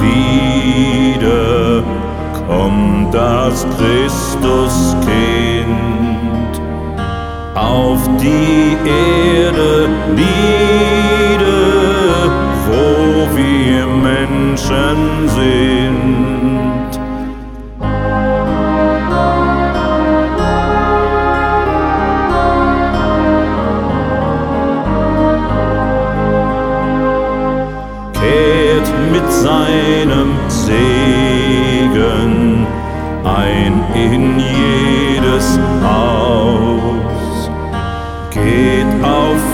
wieder kommt das Christuskind auf die Erde nieder, wo wir Menschen sind. Kehrt mit seinem Segen ein in jedes Haus, geht auf